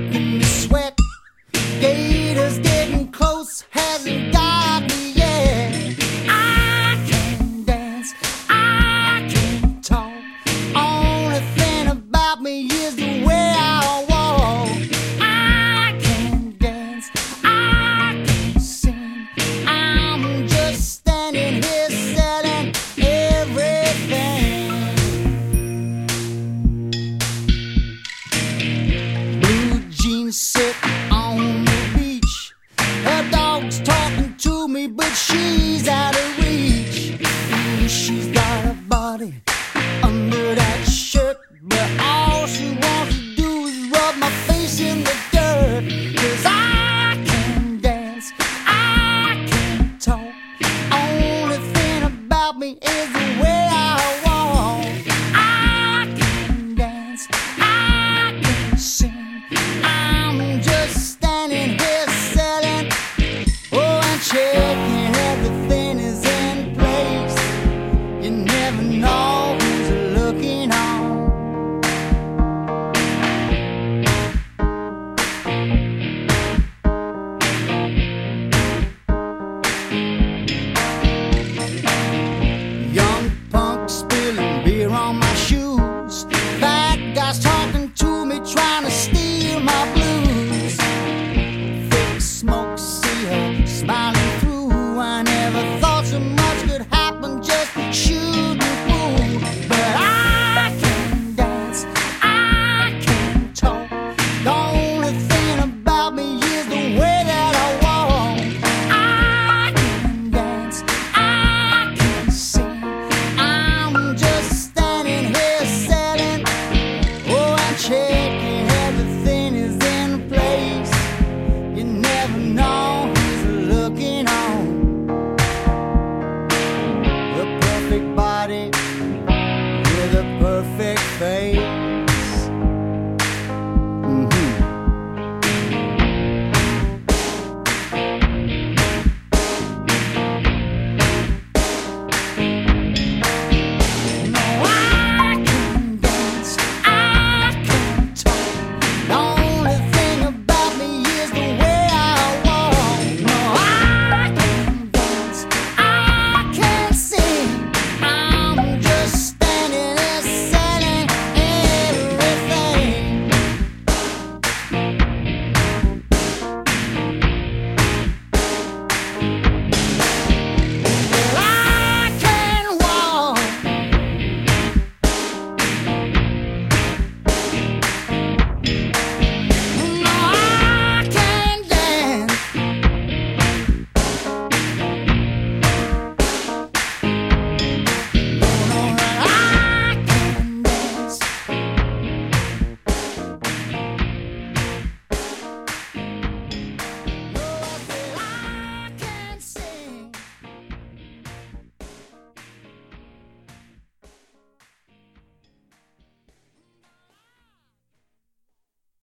making me sweat. Gators getting close, hasn't got me yet. I can dance, I can talk. Only thing about me is the way I walk. I can dance, I can sing. I'm just standing here selling everything. Blue jeans sit on the beach. Her dog's talking to me, but she's out of reach. Ooh, she's got a body under that shirt, but all she wants to do is rub my face in the dirt. 'Cause I can dance, I can talk. Only thing about me is the way I walk. I can dance, I can sing.